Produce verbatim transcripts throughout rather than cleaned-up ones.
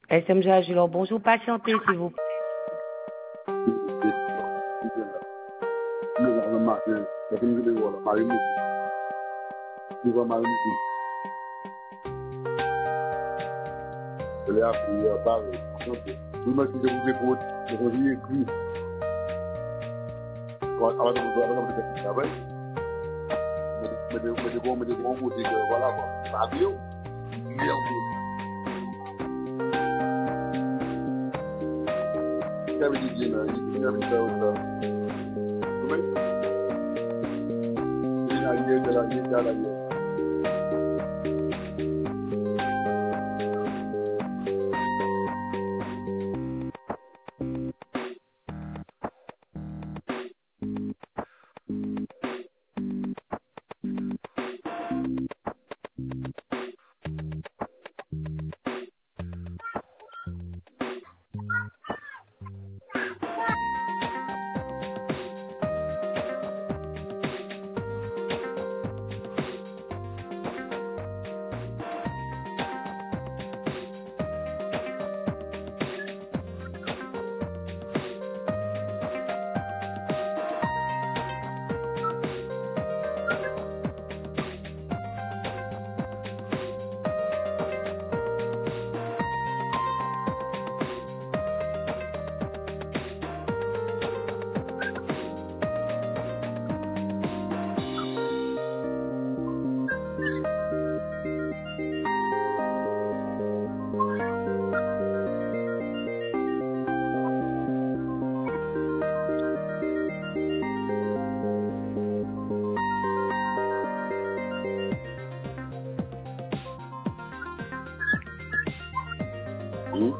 S M G Agilor, bonjour, patientez s'il vous plaît. Le matin, c'est comme je le vois, Marie Mouti. Tu vois Marie Mouti. Je l'ai appris hier, pareil. Tout le monde qui vous écoute, je vous dis écrit. Avant de vous avoir de travail, mais de mais de bon, mais de bon côté, voilà quoi. Ça a bien. Bien. Ça veut dire, il y a une invitation. Il y a une de la vie de la vie. Oui.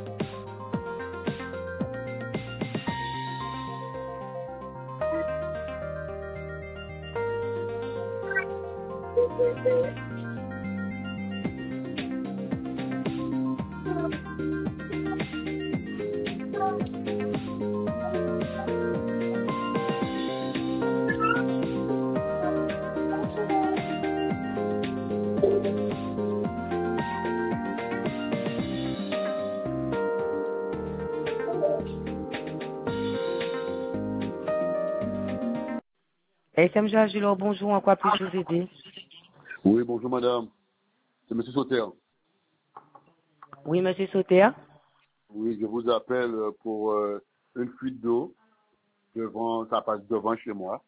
S M G Agilor, bonjour, en quoi puis-je vous aider? Oui, bonjour madame. C'est M. Sauter. Oui, monsieur Sauter. Oui, je vous appelle pour euh, une fuite d'eau devant, ça passe devant chez moi.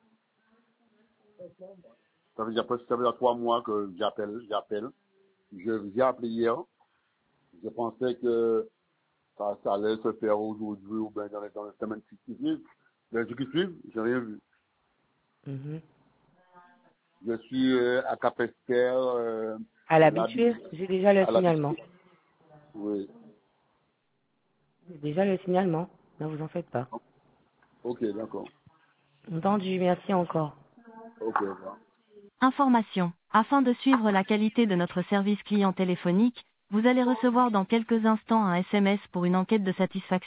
Ça fait déjà presque ça fait déjà trois mois que j'appelle, j'appelle. Je j'ai appelé hier. Je pensais que ça, ça allait se faire aujourd'hui ou bien dans les, dans les semaines qui suivent. Les jours qui suivent, j'ai rien vu. Mhm. Je suis euh, à Capesterre, euh, À à l'habitude. l'habitude, j'ai déjà le À signalement. l'habitude. Oui. J'ai déjà le signalement, ne vous en faites pas. Ok, d'accord. Entendu, merci encore. Ok, au revoir. Information. Afin de suivre la qualité de notre service client téléphonique, vous allez recevoir dans quelques instants un S M S pour une enquête de satisfaction.